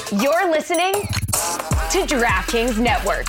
You're listening to DraftKings Network.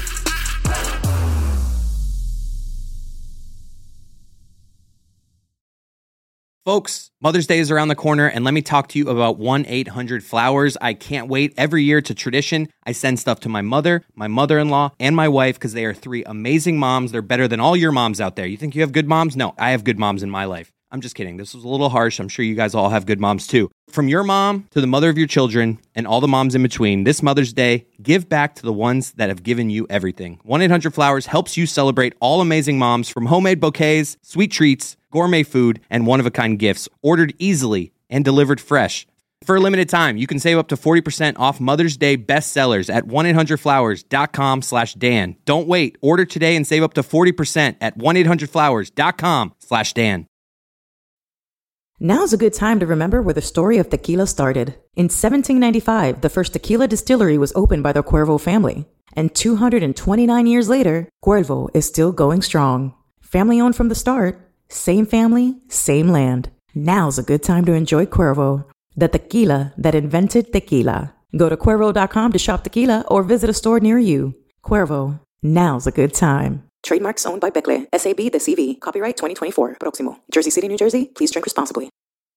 Folks, Mother's Day is around the corner, and let me talk to you about 1-800-Flowers. I can't wait. Every year, it's a tradition. I send stuff to my mother, my mother-in-law, and my wife because they are three amazing moms. They're better than all your moms out there. You think you have good moms? No, I have good moms in my life. I'm just kidding. This was a little harsh. I'm sure you guys all have good moms too. From your mom to the mother of your children and all the moms in between, this Mother's Day, give back to the ones that have given you everything. 1-800-Flowers helps you celebrate all amazing moms, from homemade bouquets, sweet treats, gourmet food, and one-of-a-kind gifts, ordered easily and delivered fresh. For a limited time, you can save up to 40% off Mother's Day bestsellers at 1-800-Flowers.com/Dan. Don't wait. Order today and save up to 40% at 1-800-Flowers.com/Dan. Now's a good time to remember where the story of tequila started. In 1795, the first tequila distillery was opened by the Cuervo family. And 229 years later, Cuervo is still going strong. Family owned from the start, same family, same land. Now's a good time to enjoy Cuervo, the tequila that invented tequila. Go to Cuervo.com to shop tequila or visit a store near you. Cuervo, now's a good time. Trademarks owned by Becle, SAB The CV. Copyright 2024. Proximo. Jersey City, New Jersey. Please drink responsibly.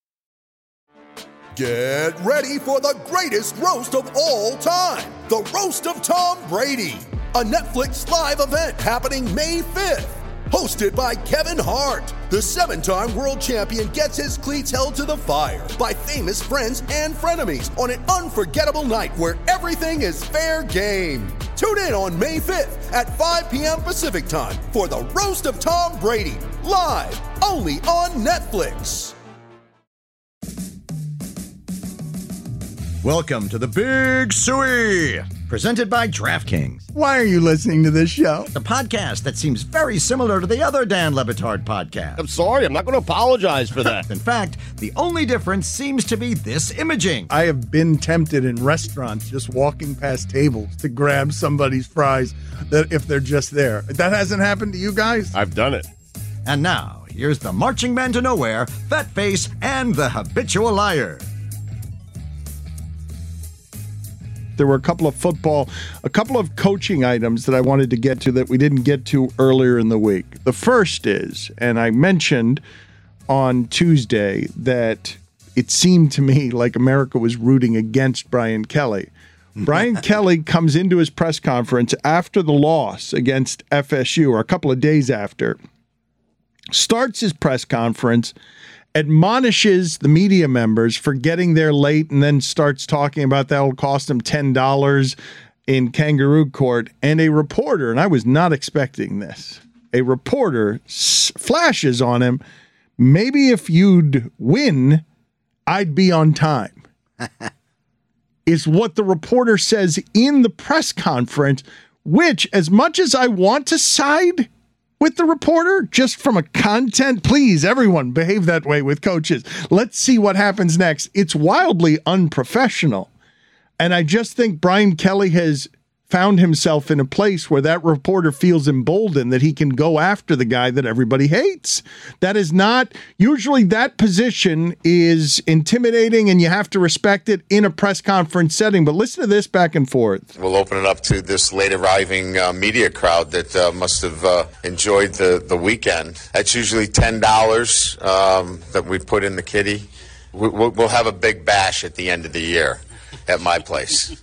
Get ready for the greatest roast of all time. The Roast of Tom Brady. A Netflix live event happening May 5th. Hosted by Kevin Hart. The 7-time world champion gets his cleats held to the fire by famous friends and frenemies on an unforgettable night where everything is fair game. Tune in on May 5th at 5 p.m. Pacific time for the Roast of Tom Brady, live only on Netflix. Welcome to the Big Suey, presented by DraftKings, Why are you listening to this show? the podcast that seems very similar to the other Dan Le Batard podcast. I'm sorry, I'm not going to apologize for that. In fact, the only difference seems to be this imaging. I have been tempted in restaurants just walking past tables to grab somebody's fries that if they're just there. That hasn't happened to you guys? I've done it. And now, here's the marching man to nowhere, Fat Face, and the habitual liar. There were a couple of coaching items that I wanted to get to that we didn't get to earlier in the week. The first is, and I mentioned on Tuesday that it seemed to me like America was rooting against Brian Kelly. Brian Kelly comes into his press conference after the loss against FSU, or a couple of days after, starts his press conference, admonishes the media members for getting there late, and then starts talking about that will cost him $10 in kangaroo court. And a reporter, and I was not expecting this, a reporter flashes on him, maybe if you'd win, I'd be on time. Is what the reporter says in the press conference, which, as much as I want to side with the reporter, just from a content, please, everyone, behave that way with coaches. Let's see what happens next. It's wildly unprofessional. And I just think Brian Kelly has found himself in a place where that reporter feels emboldened that he can go after the guy that everybody hates. That is not, usually that position is intimidating and you have to respect it in a press conference setting. But listen to this back and forth. We'll open it up to this late arriving media crowd that must have enjoyed the weekend. That's usually $10 that we put in the kitty. We'll have a big bash at the end of the year at my place.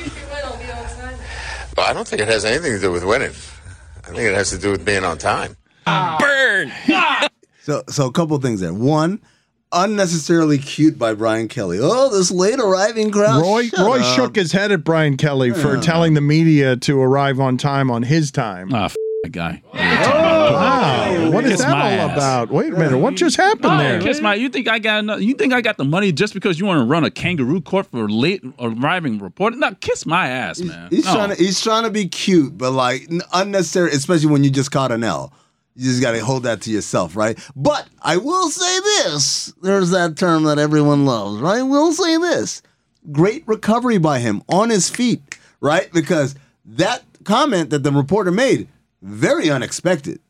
I don't think it has anything to do with winning. I think it has to do with being on time. Burn! So a couple of things there. One, unnecessarily cute by Brian Kelly. Oh, this late arriving crowd. Roy shook his head at Brian Kelly for telling the media to arrive on time on his time. That guy. Wow, what is that all about? Wait a minute, what just happened there? Kiss my. You think I got the money just because you want to run a kangaroo court for late arriving reporter? No, kiss my ass, man. He's trying to be cute, but like unnecessary, especially when you just caught an L. You just got to hold that to yourself, right? But I will say this. There's that term that everyone loves, right? I will say this. Great recovery by him on his feet, right? Because that comment that the reporter made, very unexpected.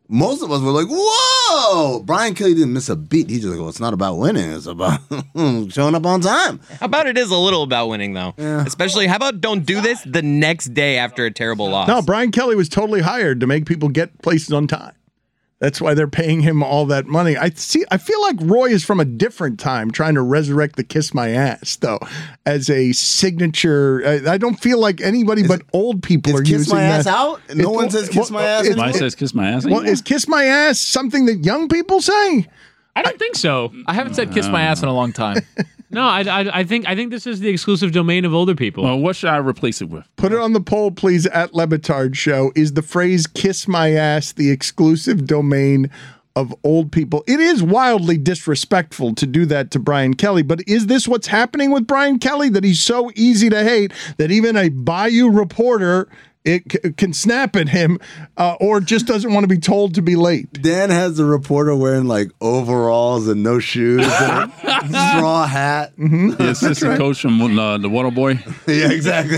most of us were like, whoa! Brian Kelly didn't miss a beat. He just like, well, it's not about winning. It's about showing up on time. How about it is a little about winning, though? Yeah. Especially, how about don't do this the next day after a terrible loss? No, Brian Kelly was totally hired to make people get places on time. That's why they're paying him all that money. I feel like Roy is from a different time trying to resurrect the Kiss My Ass, though, as a signature. I don't feel like anybody but old people are using that. Kiss My Ass out? No one says Kiss My Ass anymore? Mine says Kiss My Ass. Well, is Kiss My Ass something that young people say? I don't think so. I haven't said "kiss my ass" in a long time. No, I think this is the exclusive domain of older people. Well, what should I replace it with? Put it on the poll, please, at Lebitard Show. Is the phrase "kiss my ass" the exclusive domain of old people? It is wildly disrespectful to do that to Brian Kelly, but is this what's happening with Brian Kelly, that he's so easy to hate that even a Bayou reporter can snap at him or just doesn't want to be told to be late? Dan has the reporter wearing like overalls and no shoes and a straw hat. Mm-hmm. The assistant coach from the Water Boy. Yeah, exactly.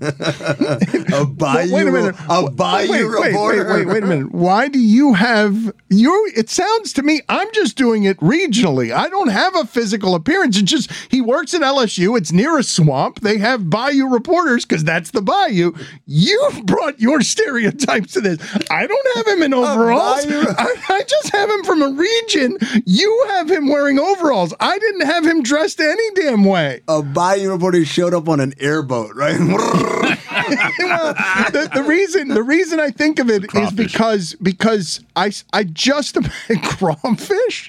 A Bayou, wait a minute. A Bayou reporter. Wait a minute. Why do you have it sounds to me, I'm just doing it regionally. I don't have a physical appearance. It's just he works at LSU. It's near a swamp. They have Bayou reporters because that's the Bayou. You brought your stereotypes to this. I don't have him in overalls. I just have him from a region. You have him wearing overalls. I didn't have him dressed any damn way. A Bayou reporter showed up on an airboat, right? Well, the reason I think of it is because I just crawfish.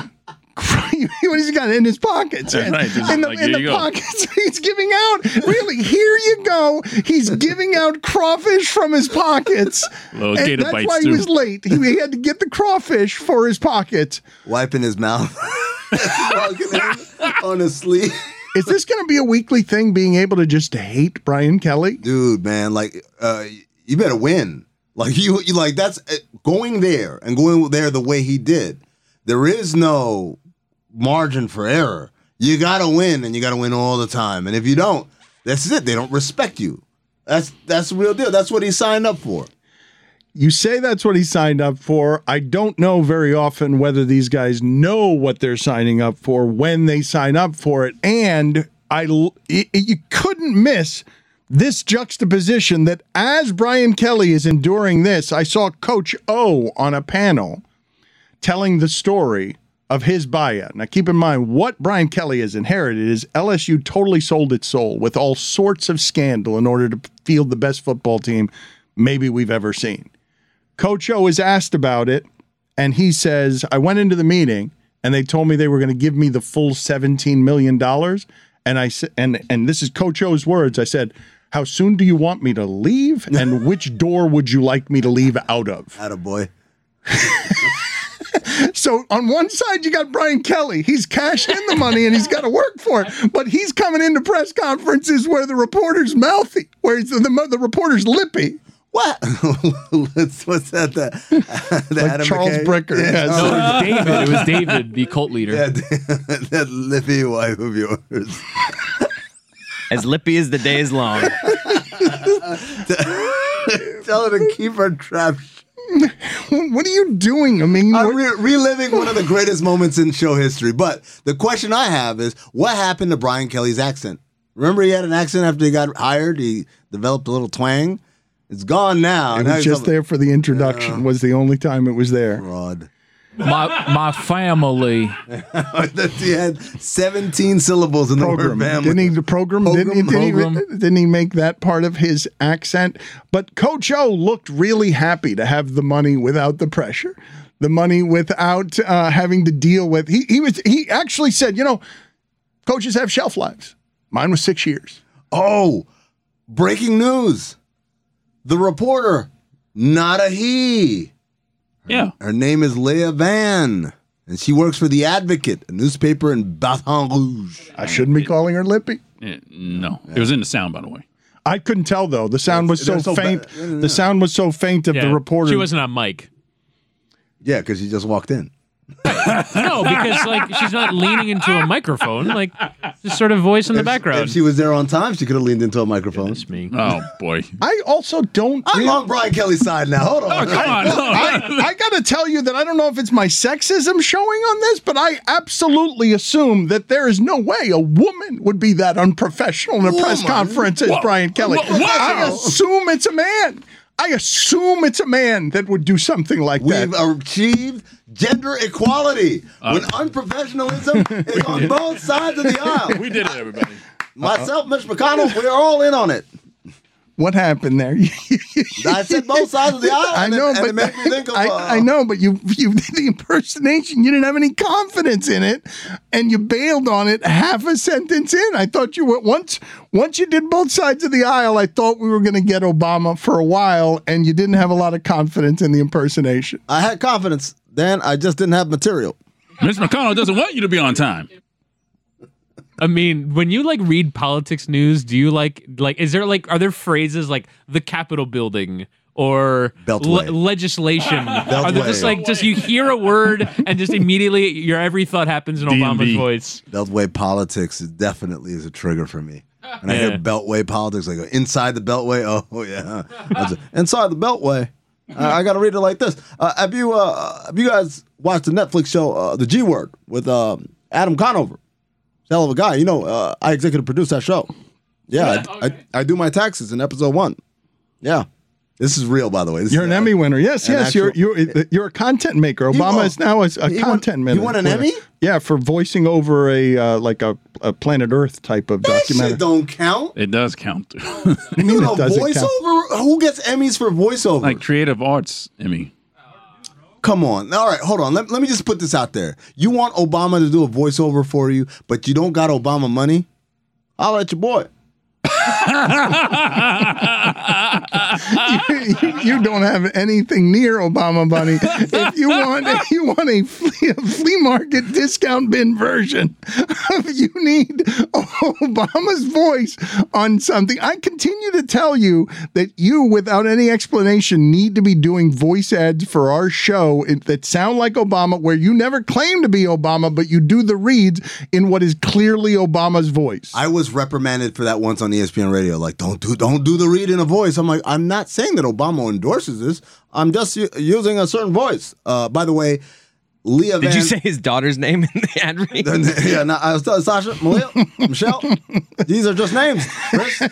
What has he got in his pockets? Right, in the pockets, he's giving out. Really, here you go. He's giving out crawfish from his pockets. Little and gator that's bites why he too. was late. He had to get the crawfish for his pockets. Wiping his mouth. Walking in on his sleeve. Is this going to be a weekly thing, being able to just hate Brian Kelly? Dude, man, like, you better win. Like, you like, that's going there and going there the way he did. There is no margin for error. You got to win, and you got to win all the time. And if you don't, that's it. They don't respect you. That's the real deal. That's what he signed up for. You say that's what he signed up for. I don't know very often whether these guys know what they're signing up for when they sign up for it. And you couldn't miss this juxtaposition that as Brian Kelly is enduring this, I saw Coach O on a panel telling the story of his buyout. Now, keep in mind, what Brian Kelly has inherited is LSU totally sold its soul with all sorts of scandal in order to field the best football team maybe we've ever seen. Coach O is asked about it, and he says, I went into the meeting, and they told me they were going to give me the full $17 million. And I said, and this is Coach O's words. I said, how soon do you want me to leave? And which door would you like me to leave out of? Attaboy. So on one side, you got Brian Kelly. He's cashed in the money and he's got to work for it. But he's coming into press conferences where the reporter's mouthy, where the reporter's lippy. What? What's that? The like Adam Charles McKay? Bricker. Yeah. Yes. No, it was David. It was David, the cult leader. Yeah, that lippy wife of yours. As lippy as the day is long. Tell her to keep her trap. What are you doing? I mean, I'm reliving one of the greatest moments in show history. But the question I have is, what happened to Brian Kelly's accent? Remember he had an accent after he got hired? He developed a little twang. It's gone now. it was just there for the introduction. Was the only time it was there. Fraud. My family. He had 17 syllables in the word family. Didn't he make that part of his accent? But Coach O looked really happy to have the money without the pressure, the money without having to deal with. He actually said, coaches have shelf lives. Mine was 6 years. Oh, breaking news. The reporter, not a he. Yeah. Her name is Leah Van, and she works for The Advocate, a newspaper in Baton Rouge. I shouldn't be calling her lippy. No. It was in the sound, by the way. I couldn't tell, though. The sound was so faint. The sound was so faint of the reporter. She wasn't on mic. Yeah, because she just walked in. No, because like she's not leaning into a microphone. Like just sort of voice in the background. If she was there on time, she could have leaned into a microphone. That's me. Oh boy. I also don't. I'm on Brian Kelly's side now. Hold on. Oh, come on. I got to tell you that I don't know if it's my sexism showing on this, but I absolutely assume that there is no way a woman would be that unprofessional in a press conference as Brian Kelly. I assume it's a man. I assume it's a man that would do something like that. We've achieved gender equality when unprofessionalism is on both sides of the aisle. We did it, everybody. Myself, Mitch McConnell, we're all in on it. What happened there? I said both sides of the aisle. I know, but it made me think of, I know, but you did the impersonation. You didn't have any confidence in it, and you bailed on it half a sentence in. I thought you were once you did both sides of the aisle. I thought we were going to get Obama for a while, and you didn't have a lot of confidence in the impersonation. I had confidence, Dan. I just didn't have material. Mitch McConnell doesn't want you to be on time. I mean, when you like read politics news, do you like is there like are there phrases like the Capitol building or legislation? Are there just you hear a word and just immediately your every thought happens in Obama's voice? Beltway politics definitely is a trigger for me. And I hear Beltway politics, I go inside the Beltway. Oh yeah, inside the Beltway. I got to read it like this. Have you guys watched the Netflix show The G Word with Adam Conover? Hell of a guy. You know, I executive produce that show. Yeah, I do my taxes in episode 1. Yeah. This is real, by the way. You're an Emmy winner. Yes. You're a content maker. Obama is now a content maker. You won an Emmy? Yeah, for voicing over a Planet Earth type of documentary. Shit don't count. It does count. You mean a voiceover? Who gets Emmys for voiceover? Like Creative Arts Emmy. Come on. All right, hold on. Let me just put this out there. You want Obama to do a voiceover for you, but you don't got Obama money? I'll let your boy. you don't have anything near Obama money. If you want a flea market discount bin version, you need Obama's voice on something. I continue to tell you that you, without any explanation, need to be doing voice ads for our show that sound like Obama, where you never claim to be Obama, but you do the reads in what is clearly Obama's voice. I was reprimanded for that once on ESPN Radio. Like, don't do the read in a voice. I'm like, I'm not saying that Obama endorses this. I'm just using a certain voice. By the way, Leah Van... Did you say his daughter's name in the ad read? Yeah, no, I was telling Sasha, Malia, Michelle. These are just names, Chris.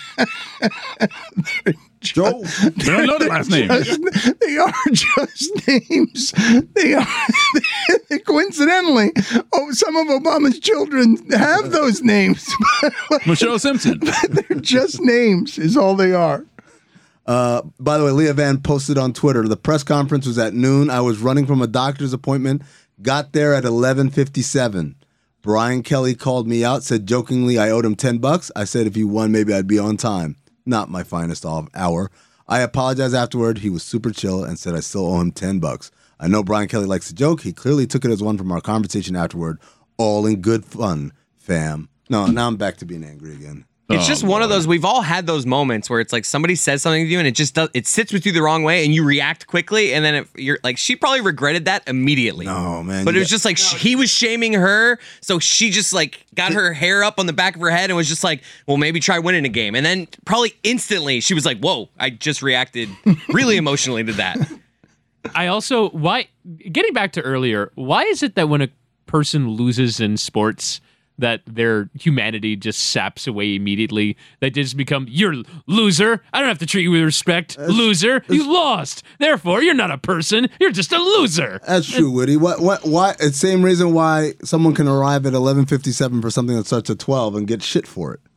Joe. They don't know the last name. They are just names. They are coincidentally. Some of Obama's children have those names. Michelle Simpson. They're just names, is all they are. By the way, Leah Van posted on Twitter, the press conference was at noon. I was running from a doctor's appointment, got there at 11:57. Brian Kelly called me out, said jokingly I owed him $10. I said if he won, maybe I'd be on time. Not my finest hour. I apologized afterward. He was super chill and said I still owe him $10. I know Brian Kelly likes to joke. He clearly took it as one from our conversation afterward. All in good fun, fam. No, now I'm back to being angry again. It's just one of those, we've all had those moments where it's like somebody says something to you and it sits with you the wrong way and you react quickly and then you're like, she probably regretted that immediately. No, man. But it was just like, he was shaming her. So she just like got her hair up on the back of her head and was just like, well, maybe try winning a game. And then probably instantly she was like, whoa, I just reacted really emotionally to that. I also, getting back to earlier, why is it that when a person loses in sports, that their humanity just saps away immediately? They just become, you're loser. I don't have to treat you with respect. Loser. You lost. Therefore, you're not a person. You're just a loser. That's true, Woody. Why? It's the same reason why someone can arrive at 11:57 for something that starts at 12 and get shit for it.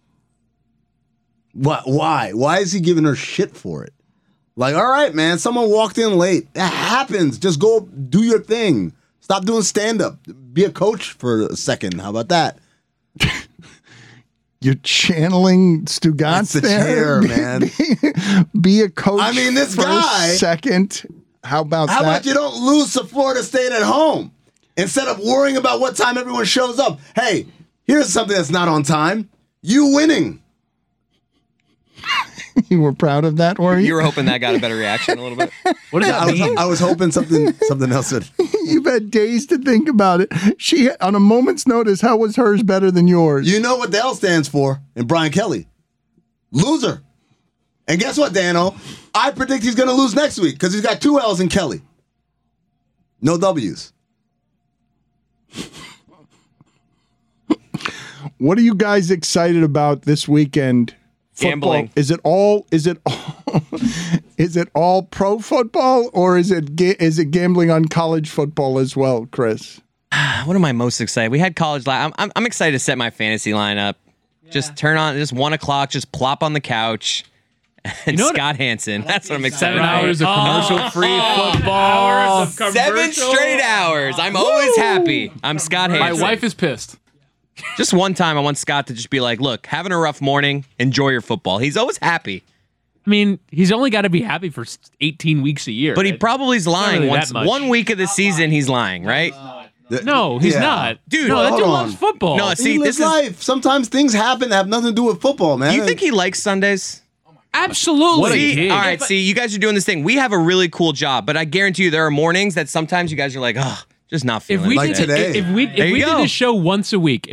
Why? Why is he giving her shit for it? Like, all right, man, someone walked in late. That happens. Just go do your thing. Stop doing stand-up. Be a coach for a second. How about that? You're channeling Stugotz there, chair, man. Be a coach. I mean, this for guy. A second. How about that? How about you don't lose to Florida State at home instead of worrying about what time everyone shows up? Hey, here's something that's not on time. You winning. You were proud of that, were you? You were hoping that got a better reaction a little bit. What does that mean? I was hoping something else would. You've had days to think about it. She, on a moment's notice, how was hers better than yours? You know what the L stands for in Brian Kelly? Loser. And guess what, Dano? I predict he's going to lose next week because he's got 2 L's in Kelly. No W's. What are you guys excited about this weekend? Gambling. Is it all pro football, or is it gambling on college football as well, Chris? What am I most excited? We had college. I'm excited to set my fantasy lineup. Just turn on, just 1 o'clock, just plop on the couch. And Scott Hansen. That's what I'm excited 7 about. hours of commercial-free football. 7 straight hours. I'm always happy. I'm Scott Hansen. My wife is pissed. Just one time, I want Scott to just be like, look, having a rough morning, enjoy your football. He's always happy. I mean, he's only got to be happy for 18 weeks a year. But he probably is lying. Really Once, that much. 1 week of the season, he's lying, right? No, he's not. Dude, no, that hold dude on. loves football. No, see, He lives this is. life. Sometimes things happen that have nothing to do with football, man. Do you think he likes Sundays? Absolutely. See, all right, see, you guys are doing this thing. We have a really cool job, but I guarantee you there are mornings that sometimes you guys are like, oh, just not feeling If we it. Like did today. if we There you did go. this show once a week,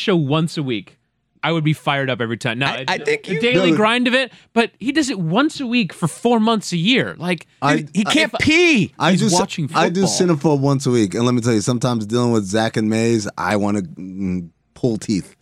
I would be fired up every time. Now, I think the you- daily No, grind of it, but he does it once a week for 4 months a year. Like, He can't pee. I He's do watching I do football. Cinephobe once a week, and let me tell you, sometimes dealing with Zach and Mays, I want to pull teeth.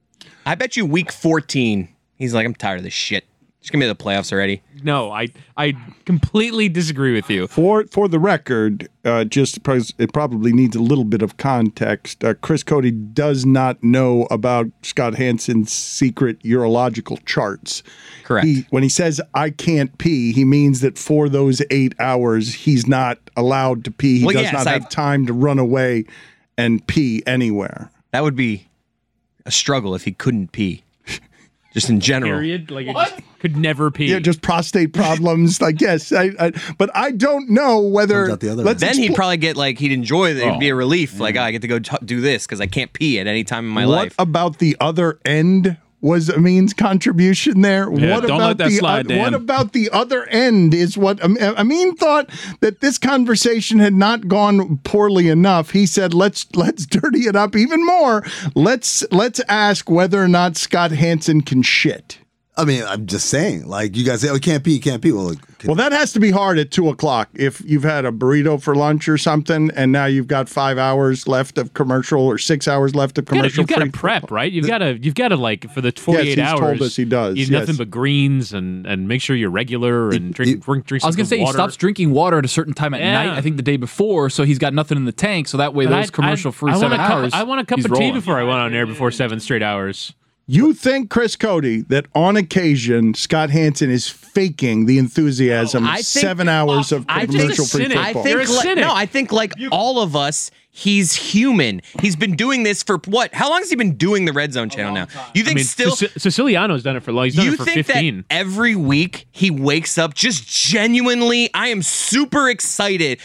I bet you week 14, he's like, I'm tired of this shit. Just give me the playoffs already. no, I completely disagree with you. For the record, just because it probably needs a little bit of context, Chris Cody does not know about Scott Hansen's secret urological charts. Correct. When he says, I can't pee, he means that for those 8 hours, he's not allowed to pee. He Well, does yes, not I- have time to run away and pee anywhere. That would be a struggle if he couldn't pee. Just in general. Period. Like, it just could never pee. Yeah, just prostate problems. Like, yes, but I don't know whether. Comes out the other let's Then he'd expl- probably get like, he'd enjoy it. It'd be a relief. Like, I get to go do this because I can't pee at any time in my What life. about the other end? Was Amin's contribution there? Yeah, what don't about let that the slide, Dan. what about the other end? Is what Amin thought that this conversation had not gone poorly enough. He said, "Let's dirty it up even more. Let's ask whether or not Scott Hansen can shit." I mean, I'm just saying, like, you guys say, oh, can't pee. Well, that has to be hard at 2:00 if you've had a burrito for lunch or something, and now you've got 5 hours left of commercial or 6 hours left of commercial. You've got to free prep, football. right? You've got to like for the 48 he's hours. told us he does, Eat yes. nothing but greens and make sure you're regular and drink. I was going to say he stops drinking water at a certain time at Yeah. night. I think the day before, so he's got nothing in the tank. So that way, those commercial-free 7 hours. I want a cup he's of tea rolling. before I went on air before 7 straight hours. You think, Chris Cody, that on occasion Scott Hansen is faking the enthusiasm? I think- 7 hours of I just commercial-free cynic. football. You're a cynic. No, I think like all of us, he's human. He's been doing this for what? How long has he been doing the Red Zone channel now? You think Siciliano's done it for long. He's done you it for think 15. that every week he wakes up just genuinely, I am super excited.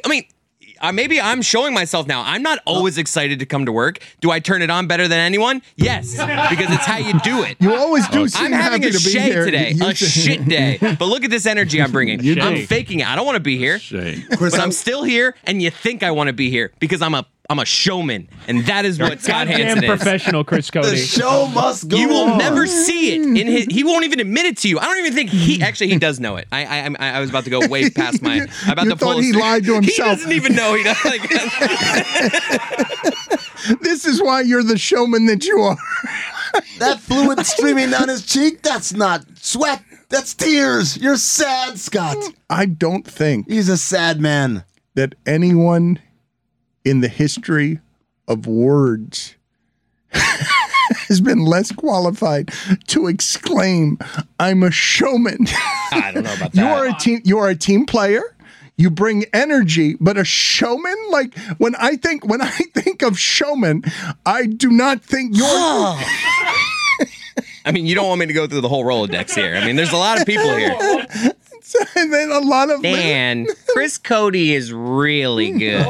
Maybe I'm showing myself now. I'm not always excited to come to work. Do I turn it on better than anyone? Yes, because it's how you do it. You always do seem I'm having happy a to be shay here. today, You a shit day. But look at this energy I'm bringing. I'm faking it. I don't want to be here, but I'm still here, and you think I want to be here because I'm a showman, and that is what Scott Goddamn Hansen is. professional, Chris Cody. The show must go You will on. never see it in his. He won't even admit it to you. I don't even think he does know it. I was about to go way past my. I'm about You to pull. thought he lied to himself. He doesn't even know he does. Like, This is why you're the showman that you are. That fluid streaming down his cheek, that's not sweat. That's tears. You're sad, Scott. I don't think He's a sad man. that anyone in the history of words has been less qualified to exclaim, "I'm a showman." I don't know about that. You are a team player. You bring energy, but a showman? Like when I think of showman, I do not think you're. I mean, you don't want me to go through the whole Rolodex here. I mean, there's a lot of people here. And then a lot of Dan, Chris Cody is really good.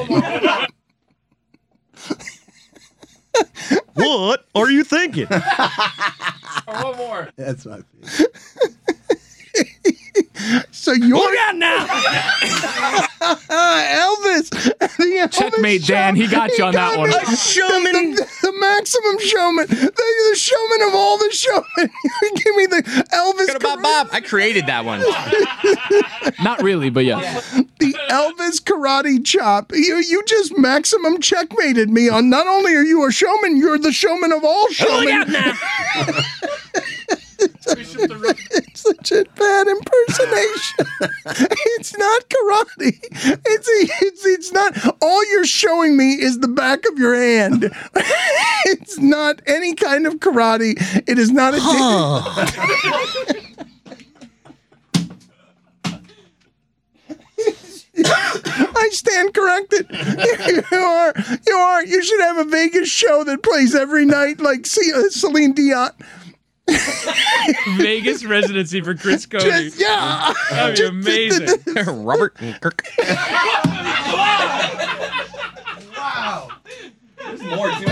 What are you thinking? One more. That's my favorite. So you're Look out now. Elvis. The Checkmate, Elvis Dan. He got you on that one. A showman. The maximum showman. The showman of all the showmen. Give me the Elvis. Bob. I created that one. Not really, but yeah. The Elvis karate chop. You just maximum checkmated me on. Not only are you a showman, you're the showman of all showmen. Look out now. It's such a bad impersonation. It's not karate. It's not. All you're showing me is the back of your hand. It's not any kind of karate. It is not a. I stand corrected. You should have a Vegas show that plays every night like Celine Dion. Vegas residency for Chris Cody. That'd be amazing. Robert and Kirk. Wow. There's more to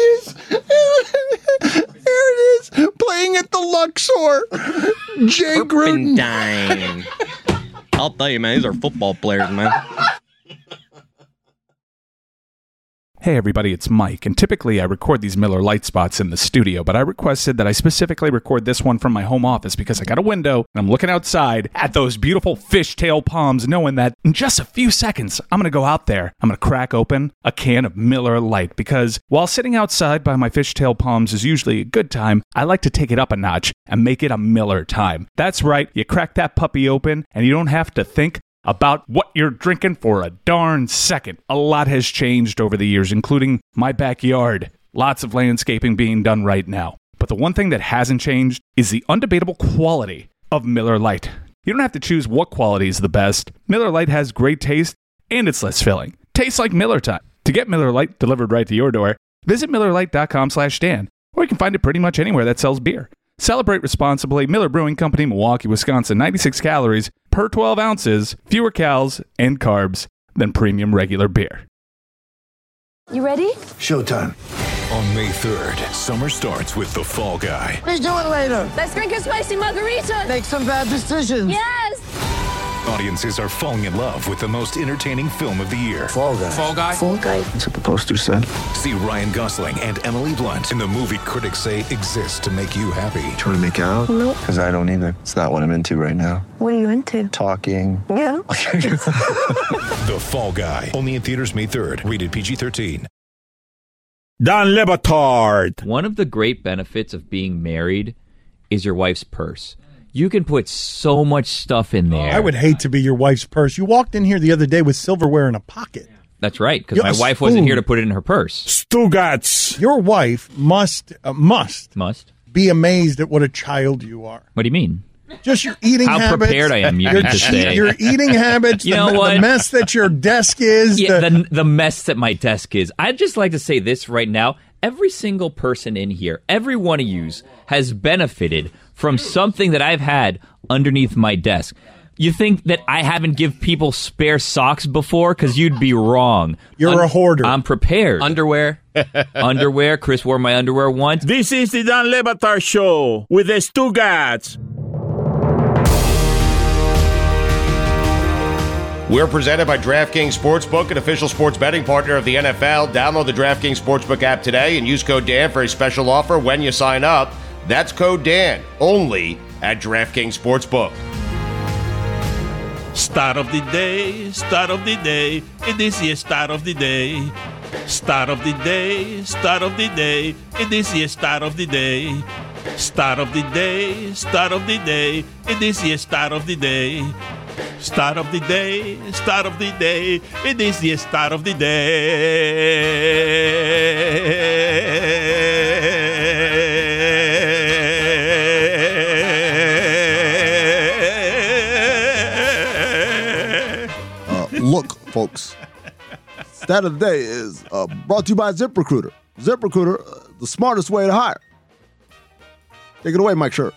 it. Here it is, playing at the Luxor. Jay Gruden. I'll tell you, man, these are football players, man. Hey everybody, it's Mike, and typically I record these Miller Lite spots in the studio, but I requested that I specifically record this one from my home office because I got a window and I'm looking outside at those beautiful fishtail palms, knowing that in just a few seconds I'm going to go out there, I'm going to crack open a can of Miller Lite, because while sitting outside by my fishtail palms is usually a good time, I like to take it up a notch and make it a Miller time. That's right, you crack that puppy open and you don't have to think about what you're drinking for a darn second. A lot has changed over the years, including my backyard. Lots of landscaping being done right now. But the one thing that hasn't changed is the undebatable quality of Miller Lite. You don't have to choose what quality is the best. Miller Lite has great taste, and it's less filling. Tastes like Miller time. To get Miller Lite delivered right to your door, visit MillerLite.com/Dan, or you can find it pretty much anywhere that sells beer. Celebrate responsibly. Miller Brewing Company, Milwaukee, Wisconsin. 96 calories per 12 ounces, fewer calories and carbs than premium regular beer. You ready? Showtime. On May 3rd, summer starts with The Fall Guy. Let's do it later. Let's drink a spicy margarita. Make some bad decisions. Yes. Audiences are falling in love with the most entertaining film of the year. Fall Guy. Fall Guy? Fall guy. That's what the poster said. See Ryan Gosling and Emily Blunt in the movie critics say exists to make you happy. Trying to make it out? Nope. Because I don't either. It's not what I'm into right now. What are you into? Talking. Yeah. The Fall Guy. Only in theaters May 3rd. Rated PG-13. Don Le Batard. One of the great benefits of being married is your wife's purse. You can put so much stuff in there. I would hate to be your wife's purse. You walked in here the other day with silverware in a pocket. That's right, because my wife wasn't here to put it in her purse. Stugatz. Your wife must be amazed at what a child you are. What do you mean? Just your eating habits. How prepared I am, you mean to say. Your eating habits, you know what? The mess that your desk is. Yeah, the mess that my desk is. I'd just like to say this right now. Every single person in here, every one of yous, has benefited from something that I've had underneath my desk. You think that I haven't give people spare socks before? Because you'd be wrong. You're a hoarder. I'm prepared. Underwear. Underwear. Chris wore my underwear once. This is the Dan Le Batard Show with the Stugatz. We're presented by DraftKings Sportsbook, an official sports betting partner of the NFL. Download the DraftKings Sportsbook app today and use code Dan for a special offer when you sign up. That's code Dan, only at DraftKings Sportsbook. Start of the day, start of the day. It is the start of the day. Start of the day, start of the day. It is the start of the day. Start of the day, start of the day. It is the start of the day. Start of the day, start of the day. It is the start of the day. Look, folks. Stat of the day is brought to you by ZipRecruiter. ZipRecruiter, the smartest way to hire. Take it away, Mike Scherr.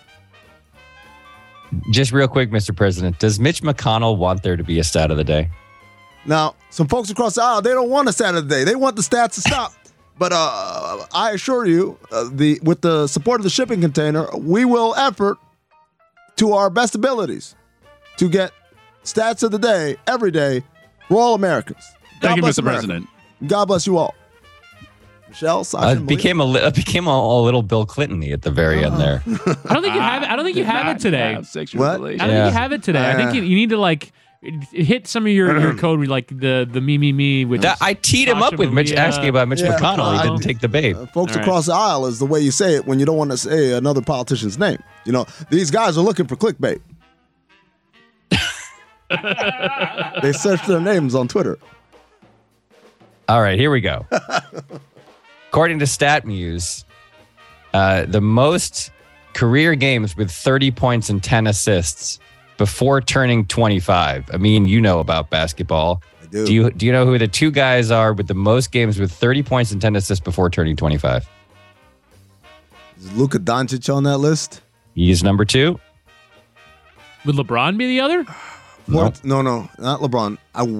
Just real quick, Mr. President, does Mitch McConnell want there to be a stat of the day? Now, some folks across the aisle, they don't want a stat of the day. They want the stats to stop. But I assure you, with the support of the shipping container, we will effort to our best abilities to get Stats of the day, every day. We're all Americans. Thank you, bless Mr. America. President. God bless you all. Michelle, Sasha, became a little Bill Clinton-y at the very end there. I don't think you have it. I don't think you have it today. What? I don't think you have it today. I think you need to like hit some of your code with like the me, which I teed him up with Mitch asking about Mitch McConnell. He didn't take the bait. Folks across the aisle is the way you say it when you don't want to say another politician's name. You know, these guys are looking for clickbait. They search their names on Twitter. All right, here we go. According to StatMuse, the most career games with 30 points and 10 assists before turning 25. I mean, you know about basketball. I do. Do you know who the two guys are with the most games with 30 points and 10 assists before turning 25? Is Luka Doncic on that list? He's number 2. Would LeBron be the other? What? No, not LeBron.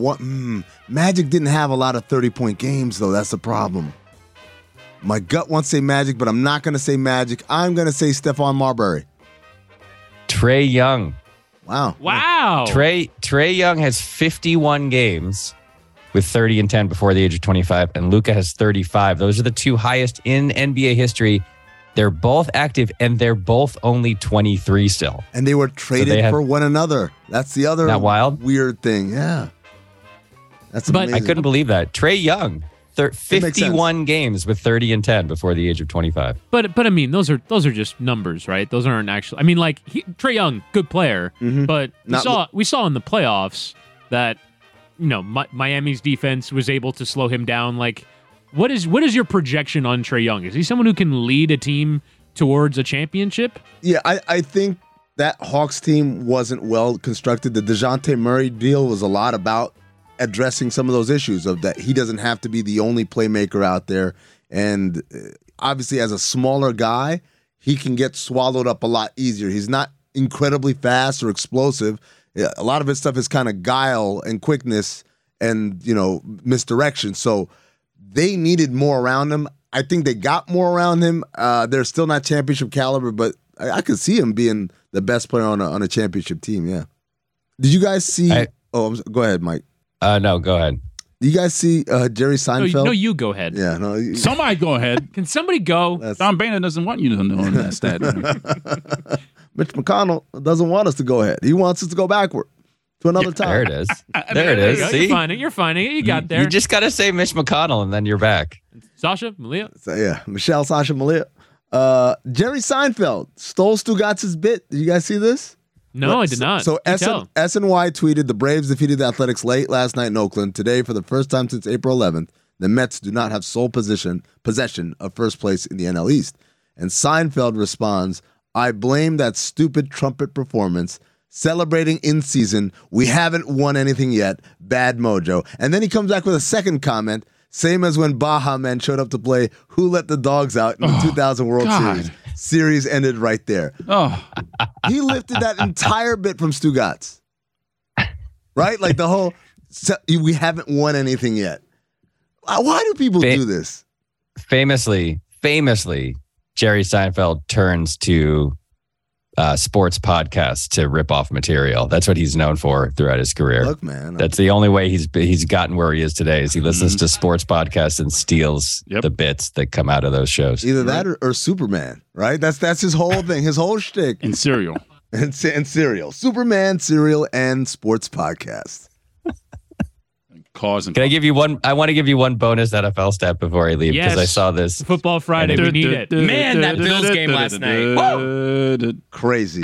Magic didn't have a lot of 30-point games, though. That's the problem. My gut wants to say Magic, but I'm not going to say Magic. I'm going to say Stephon Marbury. Trae Young. Wow. Trae Young has 51 games with 30 and 10 before the age of 25, and Luka has 35. Those are the two highest in NBA history. They're both active, and they're both only 23 still. And they were traded for one another. That's the other weird thing. Yeah. That's amazing. I couldn't believe that. Trae Young, 51 games with 30 and 10 before the age of 25. But I mean, those are just numbers, right? Those aren't actually. I mean, like Trae Young, good player, but we saw in the playoffs that Miami's defense was able to slow him down. Like, what is your projection on Trae Young? Is he someone who can lead a team towards a championship? Yeah, I think that Hawks team wasn't well constructed. The DeJounte Murray deal was a lot about addressing some of those issues of that he doesn't have to be the only playmaker out there. And obviously, as a smaller guy, he can get swallowed up a lot easier. He's not incredibly fast or explosive. A lot of his stuff is kind of guile and quickness and, misdirection. So they needed more around him. I think they got more around him. They're still not championship caliber, but I could see him being the best player on a championship team, yeah. Did you guys see... go ahead, Mike. No, go ahead. Do you guys see Jerry Seinfeld? No, you go ahead. Yeah, no. Somebody go ahead. Can somebody go? Don Boehner doesn't want you to know that stat. Mitch McConnell doesn't want us to go ahead. He wants us to go backward to another time. There it is. There it is. See? You're finding it. You got there. You just got to say Mitch McConnell, and then you're back. Sasha, Malia. So, yeah, Michelle, Sasha, Malia. Jerry Seinfeld stole Stugatz's bit. Did you guys see this? No, I did not. So SNY tweeted, the Braves defeated the Athletics late last night in Oakland. Today, for the first time since April 11th, the Mets do not have sole possession of first place in the NL East. And Seinfeld responds, I blame that stupid trumpet performance. Celebrating in season. We haven't won anything yet. Bad mojo. And then he comes back with a second comment, same as when Baha Men showed up to play Who Let the Dogs Out in the 2000 World Series. Series ended right there. He lifted that entire bit from Stugatz. Right? Like the whole, we haven't won anything yet. Why do people do this? Famously, Jerry Seinfeld turns to sports podcasts to rip off material. That's what he's known for throughout his career. Look, man. That's the only way he's gotten where he is today is he listens to sports podcasts and steals the bits that come out of those shows. Either that or Superman, right? That's his whole thing, his whole shtick. And Serial. and Serial. Superman, Serial, and sports podcasts. Can I give you one? I want to give you one bonus NFL stat before I leave because I saw this. Football Friday, we need it. Man, that Bills game last night. Whoa! Crazy.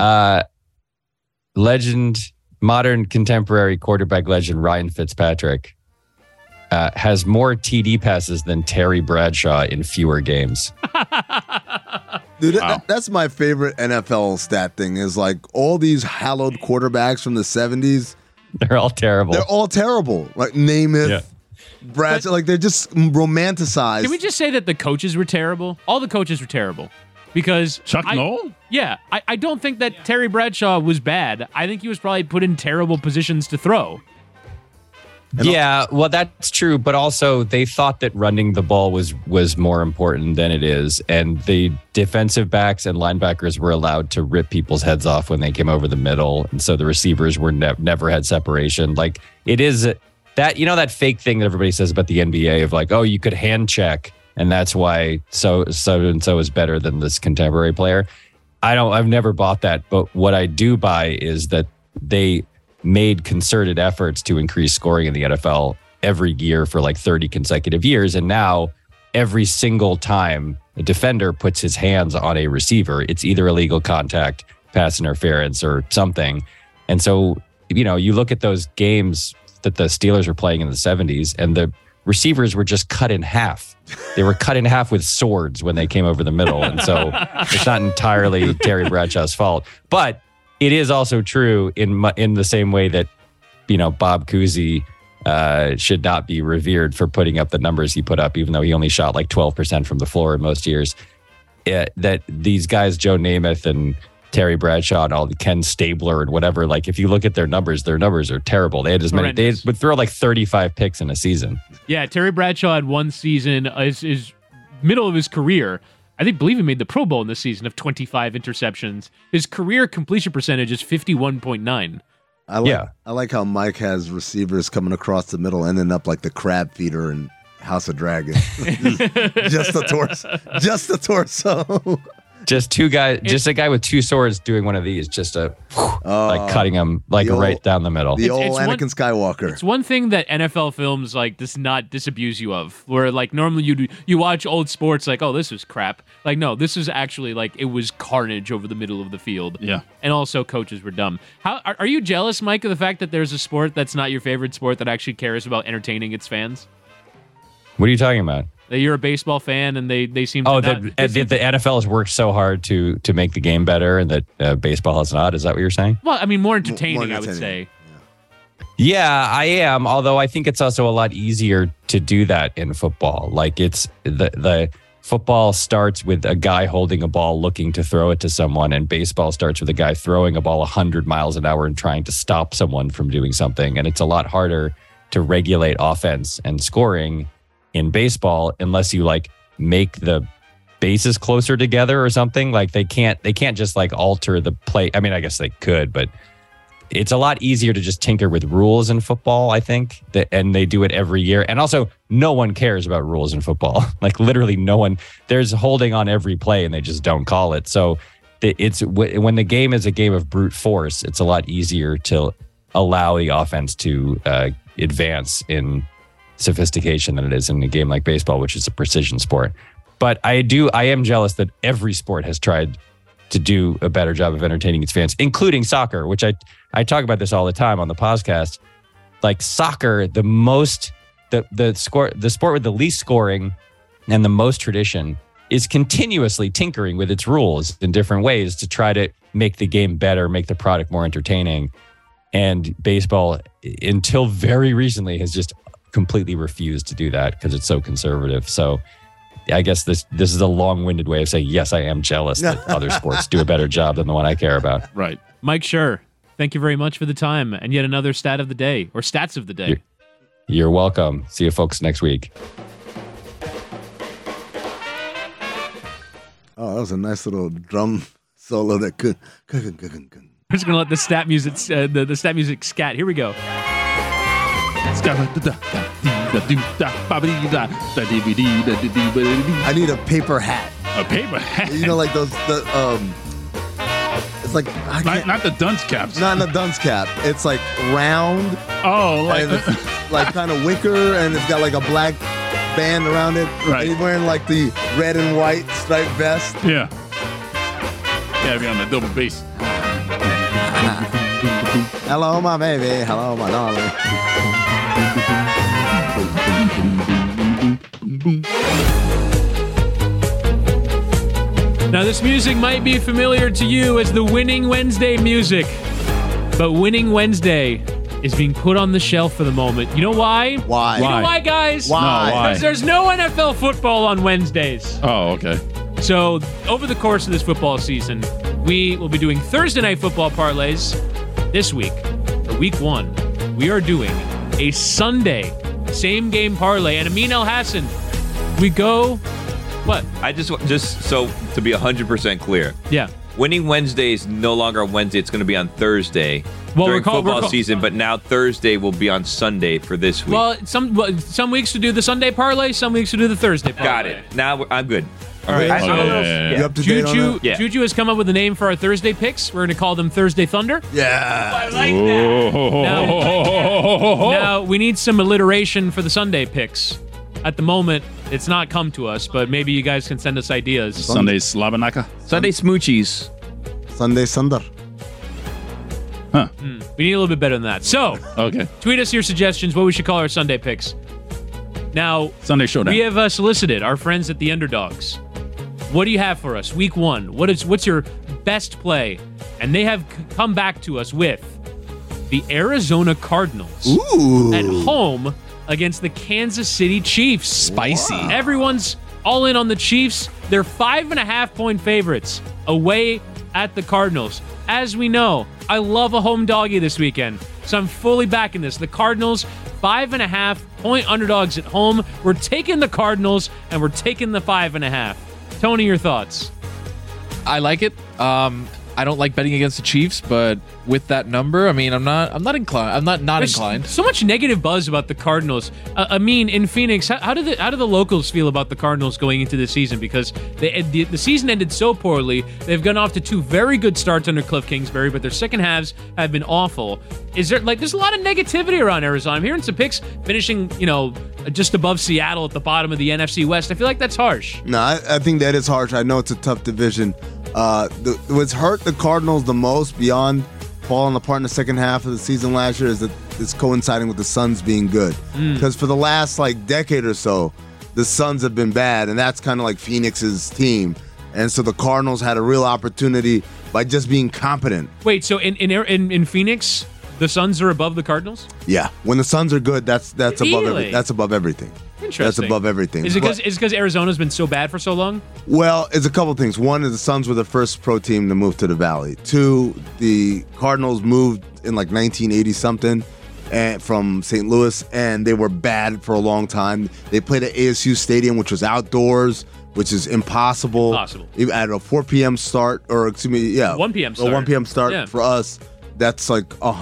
Modern contemporary quarterback legend Ryan Fitzpatrick has more TD passes than Terry Bradshaw in fewer games. Dude, that's my favorite NFL stat thing is like all these hallowed quarterbacks from the 70s. They're all terrible. Like Namath, Bradshaw, like they're just romanticized. Can we just say that the coaches were terrible? All the coaches were terrible. Because Chuck Noll? Yeah. I don't think that Terry Bradshaw was bad. I think he was probably put in terrible positions to throw. Yeah, well, that's true. But also, they thought that running the ball was more important than it is. And the defensive backs and linebackers were allowed to rip people's heads off when they came over the middle. And so the receivers were never had separation. Like, it is that, that fake thing that everybody says about the NBA of like, oh, you could hand check. And that's why so and so is better than this contemporary player. I've never bought that. But what I do buy is that they made concerted efforts to increase scoring in the NFL every year for like 30 consecutive years. And now every single time a defender puts his hands on a receiver, it's either illegal contact, pass interference, or something. And so, you look at those games that the Steelers were playing in the 70s, and the receivers were just cut in half. They were cut in half with swords when they came over the middle. And so it's not entirely Terry Bradshaw's fault. But it is also true in the same way that, Bob Cousy should not be revered for putting up the numbers he put up, even though he only shot like 12% from the floor in most years. That these guys, Joe Namath and Terry Bradshaw and all the Ken Stabler and whatever, like if you look at their numbers are terrible. They would throw like 35 picks in a season. Yeah, Terry Bradshaw had one season, his middle of his career. I believe he made the Pro Bowl in this season of 25 interceptions. His career completion percentage is 51.9. I like how Mike has receivers coming across the middle, ending up like the crab feeder in House of Dragons. Just the torso. Just the torso. Just two guys, just a guy with two swords doing one of these, just like cutting him right down the middle. The old Anakin Skywalker. It's one thing that NFL films like does not disabuse you of, where like normally you watch old sports like, oh, this was crap. Like, no, this is actually like it was carnage over the middle of the field. Yeah, and also coaches were dumb. How are you jealous, Mike, of the fact that there's a sport that's not your favorite sport that actually cares about entertaining its fans? What are you talking about? That you're a baseball fan and they seem to the NFL has worked so hard to make the game better and that baseball has not. Is that what you're saying? Well, I mean, more entertaining, I would say. Yeah, I am. Although I think it's also a lot easier to do that in football. Like it's the football starts with a guy holding a ball looking to throw it to someone, and baseball starts with a guy throwing a ball 100 miles an hour and trying to stop someone from doing something. And it's a lot harder to regulate offense and scoring in baseball unless you like make the bases closer together or something. Like they can't just like alter the play. I mean, I guess they could, but it's a lot easier to just tinker with rules in football, I think, and they do it every year. And also, no one cares about rules in football. Like literally no one. There's holding on every play and they just don't call it. So it's when the game is a game of brute force, it's a lot easier to allow the offense to advance in sophistication than it is in a game like baseball, which is a precision sport. But I am jealous that every sport has tried to do a better job of entertaining its fans, including soccer, which I talk about this all the time on the podcast. Like soccer, the sport with the least scoring and the most tradition is continuously tinkering with its rules in different ways to try to make the game better, make the product more entertaining. And baseball, until very recently, has just completely refused to do that because it's so conservative. So I guess this is a long-winded way of saying, yes, I am jealous that other sports do a better job than the one I care about. Right. Mike Schur, thank you very much for the time and yet another stat of the day or stats of the day. You're welcome. See you folks next week. Oh, that was a nice little drum solo that could. We're just gonna let the stat music the stat music scat. Here we go. I need a paper hat. A paper hat? You know, like those. It's like not the dunce caps. Not the dunce cap. It's like round. Oh, like kind of wicker, and it's got like a black band around it. Right. And he's wearing like the red and white striped vest. Yeah. Gotta be on the double bass. Hello, my baby. Hello, my darling. Now, this music might be familiar to you as the Winning Wednesday music, but Winning Wednesday is being put on the shelf for the moment. You know why? Why? You know why, guys? Why? Because there's no NFL football on Wednesdays. Oh, okay. So, over the course of this football season, we will be doing Thursday night football parlays. This week, for week 1, we are doing a Sunday same game parlay. And Amin El Hassan, we go, what? I just so to be 100% clear. Yeah. Winning Wednesday is no longer on Wednesday. It's going to be on Thursday during football season, but now Thursday will be on Sunday for this week. Well, some weeks to do the Sunday parlay, some weeks to do the Thursday parlay. Got it. Now I'm good. All right. I don't know if- You up to date on that? Yeah. Juju has come up with a name for our Thursday picks. We're going to call them Thursday Thunder. Yeah. I like that. Now, we need some alliteration for the Sunday picks. At the moment, it's not come to us, but maybe you guys can send us ideas. Sunday Slabanaka. Sunday Smoochies. Sunday Sunder. Huh. We need a little bit better than that. So, Okay. tweet us your suggestions, what we should call our Sunday picks. Now, Sunday Showdown. we have solicited our friends at the Underdogs. What do you have for us? Week 1. What's your best play? And they have come back to us with the Arizona Cardinals at home against the Kansas City Chiefs. Spicy. Wow. Everyone's all in on the Chiefs. They're 5.5-point favorites away at the Cardinals. As we know, I love a home doggy this weekend, so I'm fully backing this. The Cardinals, 5.5-point underdogs at home. We're taking the Cardinals, and we're taking the 5.5. Tony, your thoughts? I like it. I don't like betting against the Chiefs, but with that number, I mean, I'm not inclined. I'm not There's inclined. so much negative buzz about the Cardinals. I mean, in Phoenix, how do the locals feel about the Cardinals going into the season? Because the season ended so poorly. They've gone off to 2 very good starts under Cliff Kingsbury, but their second halves have been awful. There's a lot of negativity around Arizona. I'm hearing some picks finishing, just above Seattle at the bottom of the NFC West. I feel like that's harsh. No, I think that is harsh. I know it's a tough division. What's hurt the Cardinals the most beyond falling apart in the second half of the season last year is that it's coinciding with the Suns being good. Because for the last decade or so, the Suns have been bad, and that's kind of like Phoenix's team. And so the Cardinals had a real opportunity by just being competent. Wait, so in Phoenix, the Suns are above the Cardinals? Yeah, when the Suns are good, that's Really? above everything. Interesting. That's above everything. Is it because Arizona's been so bad for so long? Well, it's a couple things. One is the Suns were the first pro team to move to the Valley. 2, the Cardinals moved in 1980-something from St. Louis, and they were bad for a long time. They played at ASU Stadium, which was outdoors, which is impossible. Even at a 4 p.m. start, 1 p.m. start. A 1 p.m. start for us. That's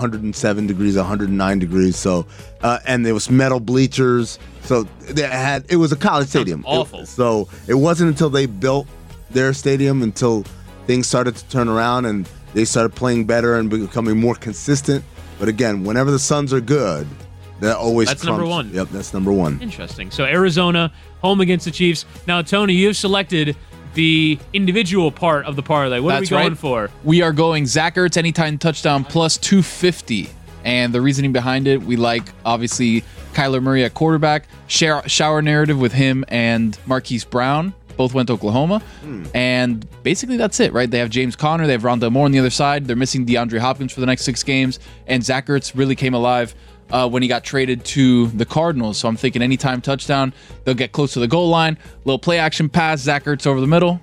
107 degrees, 109 degrees. So, and there was metal bleachers. So it was a college stadium. Awful. So it wasn't until they built their stadium until things started to turn around and they started playing better and becoming more consistent. But again, whenever the Suns are good, that always That's trumps. number 1. Yep, that's number 1. Interesting. So Arizona, home against the Chiefs. Now, Tony, you've selected the individual part of the parlay. What are we going for? We are going Zach Ertz anytime touchdown plus 250. And the reasoning behind it, we like, obviously, Kyler Murray at quarterback, shower narrative with him and Marquise Brown. Both went to Oklahoma. And basically that's it, right? They have James Conner. They have Rondale Moore on the other side. They're missing DeAndre Hopkins for the next 6 games. And Zach Ertz really came alive when he got traded to the Cardinals. So I'm thinking anytime touchdown, they'll get close to the goal line. Little play action pass, Zach Ertz over the middle.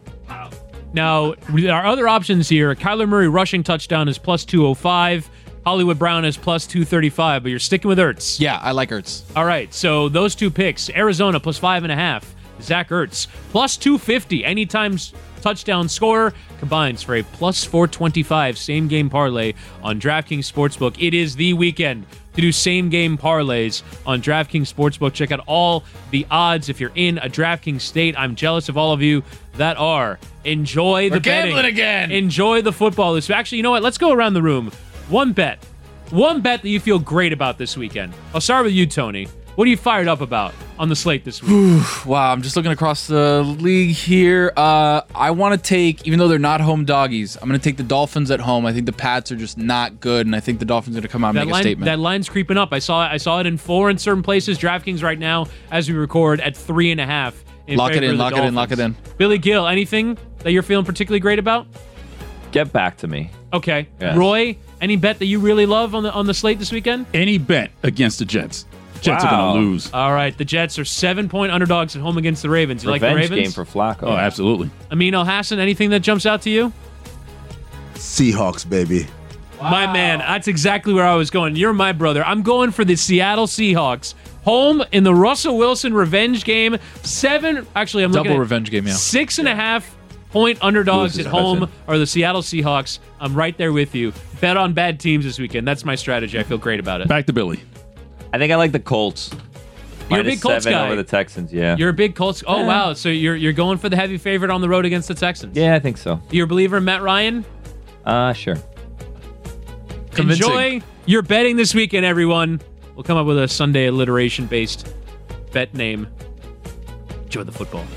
Now, our other options here, Kyler Murray rushing touchdown is plus 205. Hollywood Brown is plus 235, but you're sticking with Ertz. Yeah, I like Ertz. All right, so those 2 picks, Arizona plus 5.5, Zach Ertz plus 250, anytime touchdown scorer, combines for a plus 425 same game parlay on DraftKings Sportsbook. It is the weekend to do same game parlays on DraftKings Sportsbook. Check out all the odds if you're in a DraftKings state. I'm jealous of all of you that are. Enjoy the betting. Gambling again. Enjoy the football. Actually, you know what? Let's go around the room. One bet that you feel great about this weekend. I'll start with you, Tony. What are you fired up about on the slate this week? Wow, I'm just looking across the league here. I want to take, even though they're not home doggies, I'm going to take the Dolphins at home. I think the Pats are just not good, and I think the Dolphins are going to come out and make a statement. That line's creeping up. I saw it in 4 in certain places. DraftKings right now, as we record, at 3.5. Lock it in. Billy Gill, anything that you're feeling particularly great about? Get back to me. Okay. Yes. Roy, any bet that you really love on the slate this weekend? Any bet against the Jets. Jets are going to lose. All right, the Jets are 7-point underdogs at home against the Ravens. You like the Ravens? Game for Flacco. Oh, absolutely. Amin El Hassan, anything that jumps out to you? Seahawks, baby. My man, that's exactly where I was going. You're my brother. I'm going for the Seattle Seahawks. Home in the Russell Wilson revenge game. Double revenge game, yeah. 6.5 point underdogs at home are the Seattle Seahawks. I'm right there with you. Bet on bad teams this weekend. That's my strategy. I feel great about it. Back to Billy. I think I like the Colts. You're a big Colts guy. Over the Texans, yeah. You're a big Colts. Oh, wow. So you're going for the heavy favorite on the road against the Texans. Yeah, I think so. You're a believer in Matt Ryan? Sure. Convincing. Enjoy your betting this weekend, everyone. We'll come up with a Sunday alliteration-based bet name. Enjoy the football.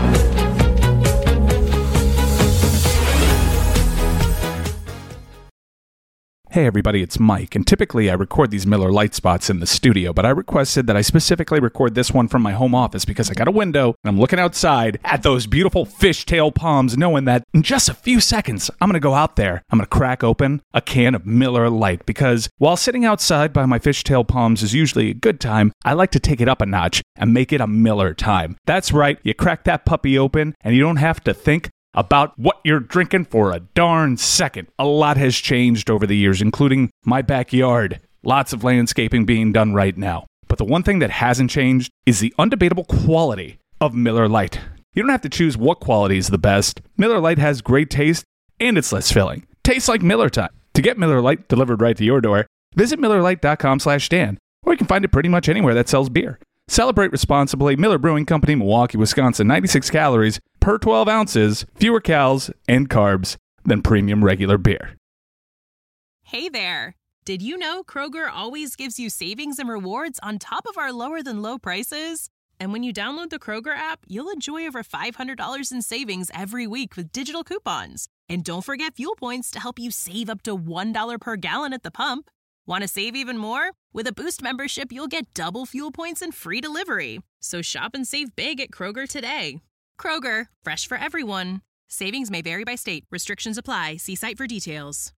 Hey everybody, it's Mike, and typically I record these Miller Lite spots in the studio, but I requested that I specifically record this one from my home office because I got a window and I'm looking outside at those beautiful fishtail palms, knowing that in just a few seconds I'm going to go out there, I'm going to crack open a can of Miller Lite, because while sitting outside by my fishtail palms is usually a good time, I like to take it up a notch and make it a Miller time. That's right, you crack that puppy open and you don't have to think about what you're drinking for a darn second. A lot has changed over the years, including my backyard. Lots of landscaping being done right now. But the one thing that hasn't changed is the undebatable quality of Miller Lite. You don't have to choose what quality is the best. Miller Lite has great taste, and it's less filling. Tastes like Miller time. To get Miller Lite delivered right to your door, visit MillerLite.com/Dan, or you can find it pretty much anywhere that sells beer. Celebrate responsibly. Miller Brewing Company, Milwaukee, Wisconsin. 96 calories per 12 ounces, fewer calories and carbs than premium regular beer. Hey there. Did you know Kroger always gives you savings and rewards on top of our lower than low prices? And when you download the Kroger app, you'll enjoy over $500 in savings every week with digital coupons. And don't forget fuel points to help you save up to $1 per gallon at the pump. Want to save even more? With a Boost membership, you'll get double fuel points and free delivery. So shop and save big at Kroger today. Kroger, fresh for everyone. Savings may vary by state. Restrictions apply. See site for details.